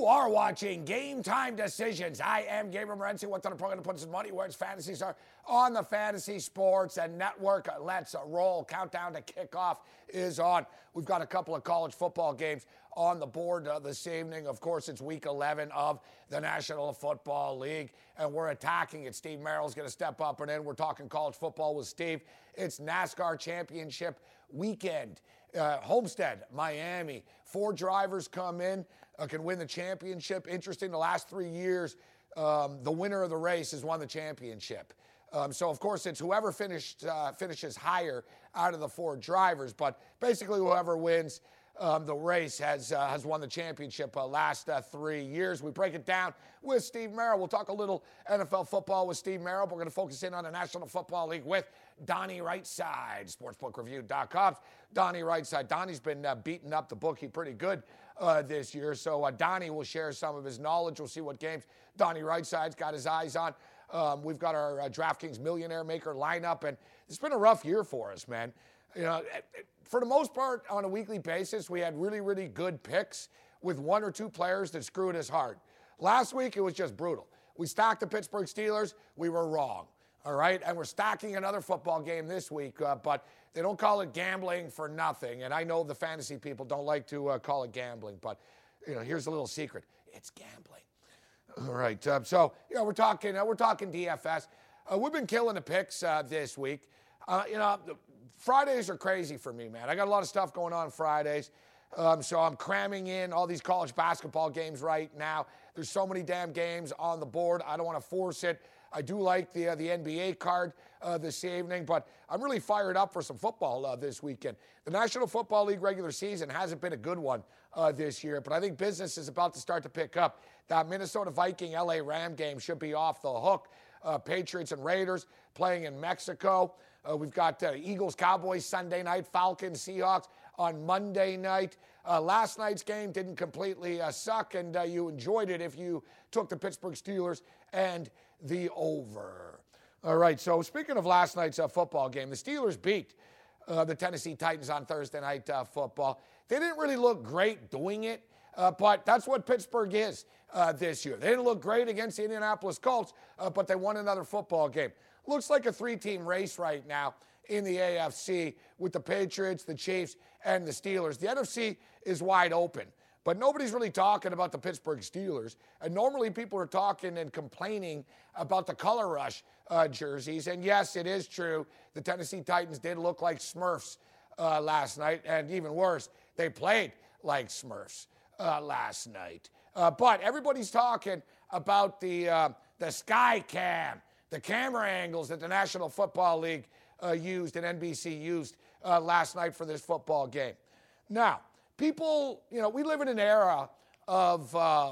You are watching Game Time Decisions. I am Gabriel Morency. What's on the program to put some money where its fantasies are on the Fantasy Sports and Network. Let's roll. Countdown to kickoff is on. We've got a couple of college football games on the board this evening. Of course, it's week 11 of the National Football League, and we're attacking it. Steve Merrill's going to step up and in. We're talking college football with Steve. It's NASCAR Championship weekend. Homestead, Miami. 4 drivers come in, can win the championship. Interesting, the last 3 years, the winner of the race has won the championship. So, of course, it's whoever finishes higher out of the 4 drivers. But basically, whoever wins the race has won the championship last 3 years. We break it down with Steve Merrill. We'll talk a little NFL football with Steve Merrill. We're going to focus in on the National Football League with Donnie Rightside, sportsbookreview.com. Donnie Rightside. Donnie's been beating up the bookie pretty good this year. So Donnie will share some of his knowledge. We'll see what games Donnie Rightside's got his eyes on. We've got our DraftKings Millionaire Maker lineup, and it's been a rough year for us, man. You know, for the most part, on a weekly basis, we had really, really good picks with 1 or 2 players that screwed us hard. Last week, it was just brutal. We stacked the Pittsburgh Steelers. We were wrong, all right? And we're stacking another football game this week, but they don't call it gambling for nothing. And I know the fantasy people don't like to call it gambling, but, you know, here's a little secret. It's gambling. All right, so, you know, we're talking DFS. We've been killing the picks this week. You know, Fridays are crazy for me, man. I got a lot of stuff going on Fridays. So I'm cramming in all these college basketball games right now. There's so many damn games on the board. I don't want to force it. I do like the NBA card this evening, but I'm really fired up for some football this weekend. The National Football League regular season hasn't been a good one this year, but I think business is about to start to pick up. That Minnesota Viking LA Ram game should be off the hook. Patriots and Raiders playing in Mexico. We've got Eagles, Cowboys Sunday night, Falcons, Seahawks on Monday night. Last night's game didn't completely suck, and you enjoyed it if you took the Pittsburgh Steelers and the over. All right, so speaking of last night's football game, the Steelers beat the Tennessee Titans on Thursday night football. They didn't really look great doing it, but that's what Pittsburgh is this year. They didn't look great against the Indianapolis Colts, but they won another football game. Looks like a 3-team race right now in the AFC with the Patriots, the Chiefs, and the Steelers. The NFC is wide open, but nobody's really talking about the Pittsburgh Steelers. And normally people are talking and complaining about the color rush jerseys. And yes, it is true. The Tennessee Titans did look like Smurfs last night. And even worse, they played like Smurfs last night. But everybody's talking about the sky cam, the camera angles that the National Football League used and NBC used last night for this football game. Now, people, you know, we live in an era of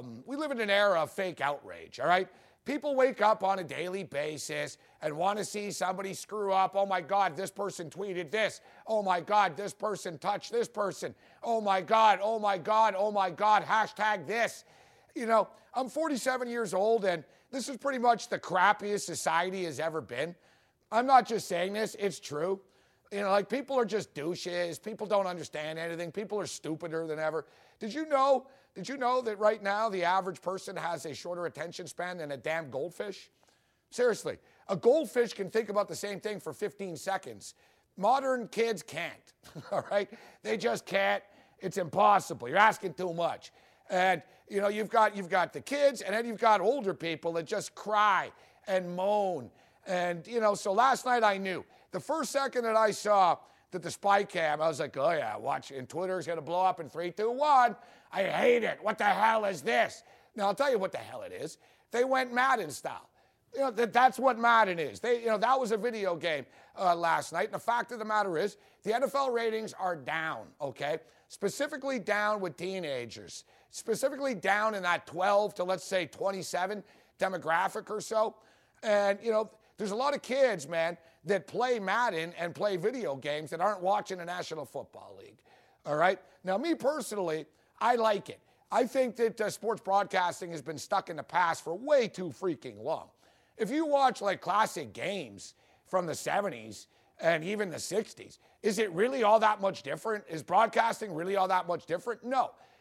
fake outrage, all right? People wake up on a daily basis and want to see somebody screw up. Oh, my God, this person tweeted this. Oh, my God, this person touched this person. Oh, my God, oh, my God, oh, my God, hashtag this. You know, I'm 47 years old, and this is pretty much the crappiest society has ever been. I'm not just saying this, it's true. You know, like, people are just douches. People don't understand anything. People are stupider than ever. Did you know that right now the average person has a shorter attention span than a damn goldfish? Seriously, a goldfish can think about the same thing for 15 seconds. Modern kids can't, all right? They just can't. It's impossible. You're asking too much. And, you know, you've got the kids, and then you've got older people that just cry and moan. And, you know, so last night I knew. The first second that I saw that the spy cam, I was like, oh, yeah, watch. And Twitter's going to blow up in 3, 2, 1. I hate it. What the hell is this? Now, I'll tell you what the hell it is. They went Madden style. You know, that's what Madden is. That was a video game last night. And the fact of the matter is, the NFL ratings are down, okay? Specifically down with teenagers. Specifically down in that 12 to, let's say, 27 demographic or so. And, you know, there's a lot of kids, man, that play Madden and play video games that aren't watching the National Football League, all right? Now, me personally, I like it. I think that sports broadcasting has been stuck in the past for way too freaking long. If you watch, like, classic games from the 70s and even the 60s, is it really all that much different? Is broadcasting really all that much different? No.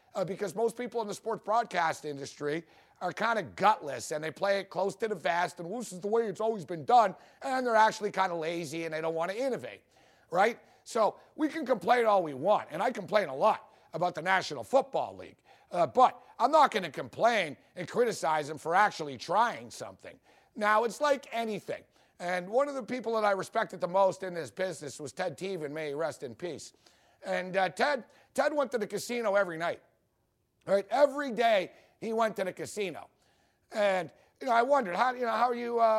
because most people in the sports broadcast industry are kind of gutless and they play it close to the vest and this is the way it's always been done, and they're actually kind of lazy and they don't want to innovate, right? So we can complain all we want, and I complain a lot about the National Football League, but I'm not going to complain and criticize them for actually trying something. Now, it's like anything, and one of the people that I respected the most in this business was Ted Teven, may he rest in peace. And Ted went to the casino every night, right? Every day he went to the casino. And, I wondered, how are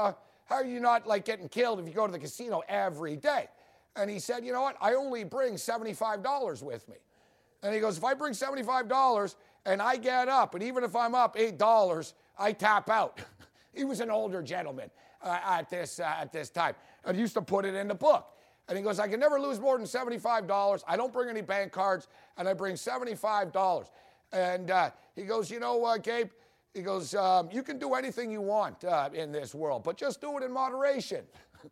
you not like getting killed if you go to the casino every day? And he said, you know what? I only bring $75 with me. And he goes, if I bring $75 and I get up, and even if I'm up $8, I tap out. He was an older gentleman at this time. And he used to put it in the book. And he goes, I can never lose more than $75. I don't bring any bank cards, and I bring $75. And he goes, Gabe, he goes, you can do anything you want in this world, but just do it in moderation.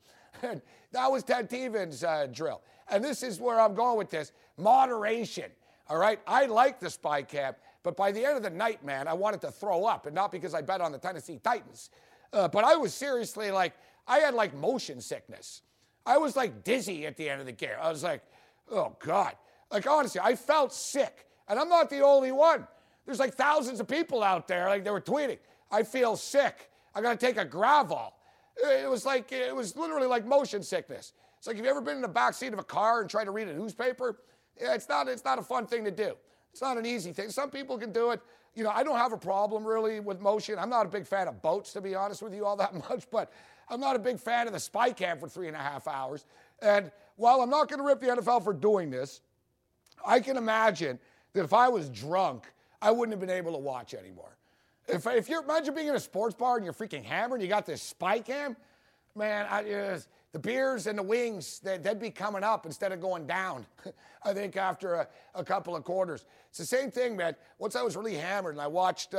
And that was Ted Teven's drill. And this is where I'm going with this, moderation, all right? I like the spy cam, but by the end of the night, man, I wanted to throw up, and not because I bet on the Tennessee Titans. But I was seriously I had motion sickness. I was dizzy at the end of the game. I was like, oh, God. Honestly, I felt sick. And I'm not the only one. There's thousands of people out there, they were tweeting, I feel sick. I got to take a Gravol. It was literally motion sickness. It's like, have you ever been in the back seat of a car and tried to read a newspaper? Yeah, it's not a fun thing to do. It's not an easy thing. Some people can do it. I don't have a problem really with motion. I'm not a big fan of boats, to be honest with you, all that much, but I'm not a big fan of the spy cam for 3.5 hours. And while I'm not going to rip the NFL for doing this, I can imagine that if I was drunk, I wouldn't have been able to watch anymore. If you're, imagine being in a sports bar and you're freaking hammered and you got this spy cam, man, the beers and the wings, they'd be coming up instead of going down, I think, after a couple of quarters. It's the same thing, man. Once I was really hammered and I watched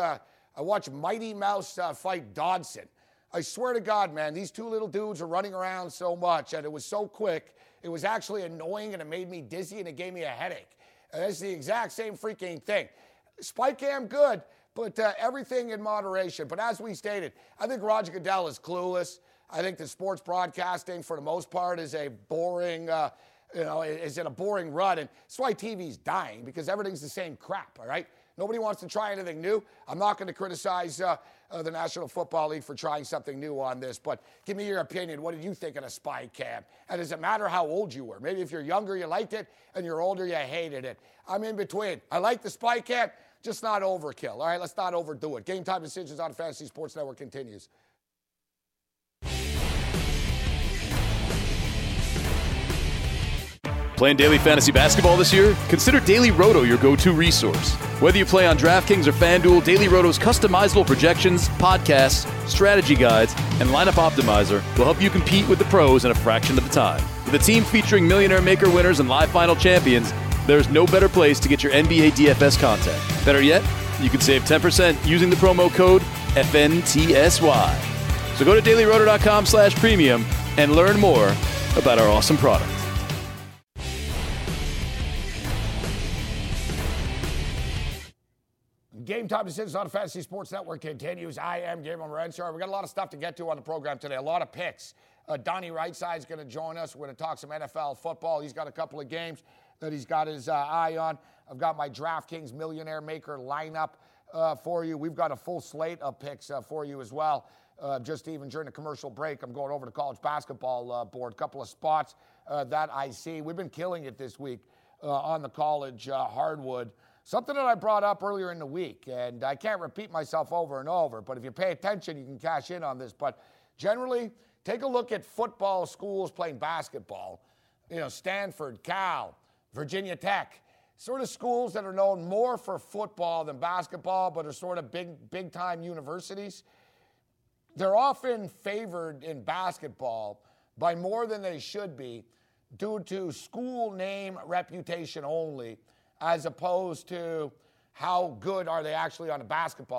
Mighty Mouse fight Dodson. I swear to God, man, these two little dudes are running around so much, and it was so quick. It was actually annoying, and it made me dizzy, and it gave me a headache. And it's the exact same freaking thing. Spy cam, good, but everything in moderation. But as we stated, I think Roger Goodell is clueless. I think that sports broadcasting, for the most part, is a boring, is in a boring rut. And that's why TV's dying, because everything's the same crap, all right? Nobody wants to try anything new. I'm not going to criticize the National Football League for trying something new on this, but give me your opinion. What did you think of a spy cam? And does it matter how old you were? Maybe if you're younger, you liked it, and you're older, you hated it. I'm in between. I like the spy cam, just not overkill. All right, let's not overdo it. Game Time Decisions on Fantasy Sports Network continues. Playing daily fantasy basketball this year? Consider Daily Roto your go-to resource. Whether you play on DraftKings or FanDuel, Daily Roto's customizable projections, podcasts, strategy guides, and lineup optimizer will help you compete with the pros in a fraction of the time. With a team featuring Millionaire Maker winners and live final champions, there's no better place to get your NBA DFS content. Better yet, you can save 10% using the promo code FNTSY. So go to dailyroto.com/premium and learn more about our awesome product. Game Time Decisions on Fantasy Sports Network continues. I am Gabriel Morency. We got a lot of stuff to get to on the program today, a lot of picks. Donnie Rightside is going to join us. We're going to talk some NFL football. He's got a couple of games that he's got his eye on. I've got my DraftKings Millionaire Maker lineup for you. We've got a full slate of picks for you as well. Just even during the commercial break, I'm going over to college basketball board. A couple of spots that I see. We've been killing it this week on the college hardwood. Something that I brought up earlier in the week, and I can't repeat myself over and over, but if you pay attention, you can cash in on this. But generally, take a look at football schools playing basketball. Stanford, Cal, Virginia Tech, sort of schools that are known more for football than basketball, but are sort of big-time universities. They're often favored in basketball by more than they should be due to school name reputation only, as opposed to how good are they actually on a basketball